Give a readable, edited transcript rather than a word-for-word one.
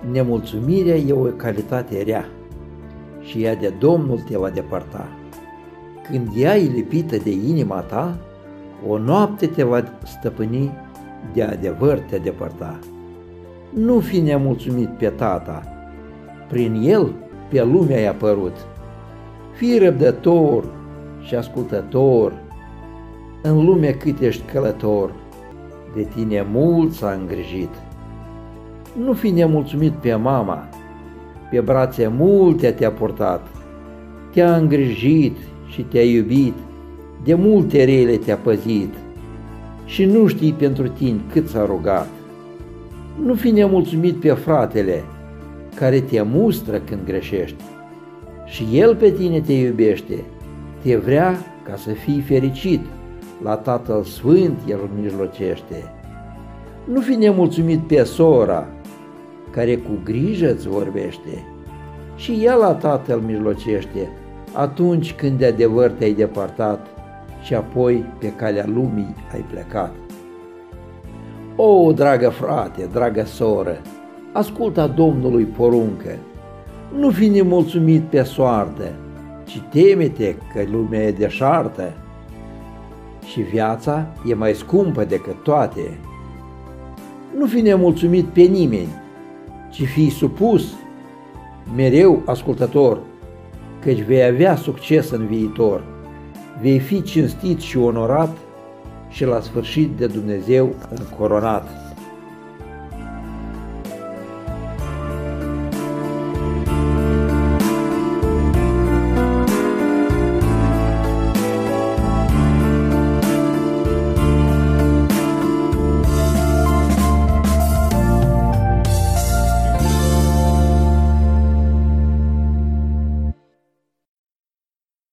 Nemulțumirea e o calitate rea și ea de Domnul te va depărta. Când ea e lipită de inima ta, o noapte te va stăpâni, de adevăr te depărta. Nu fi nemulțumit pe tata, prin el pe lume ai apărut. Fii răbdător și ascultător, în lume cât ești călător, de tine mult s-a îngrijit. Nu fi nemulțumit pe mama, pe brațe multe te-a purtat, te-a îngrijit și te-a iubit, de multe rele te-a păzit și nu știi pentru tine cât s-a rugat. Nu fi nemulțumit pe fratele, care te mustră când greșești, și el pe tine te iubește, te vrea ca să fii fericit, la Tatăl Sfânt el mijlocește. Nu fi nemulțumit pe sora, care cu grijă îți vorbește, și ea la Tatăl mijlocește, atunci când de adevăr te-ai depărtat și apoi pe calea lumii ai plecat. O, dragă frate, dragă soră, ascultă Domnului poruncă, nu fi nemulțumit pe soartă, ci teme-te că lumea e deșartă și viața e mai scumpă decât toate. Nu fi nemulțumit pe nimeni, ci fii supus, mereu ascultător, căci vei avea succes în viitor, vei fi cinstit și onorat și la sfârșit de Dumnezeu încoronat.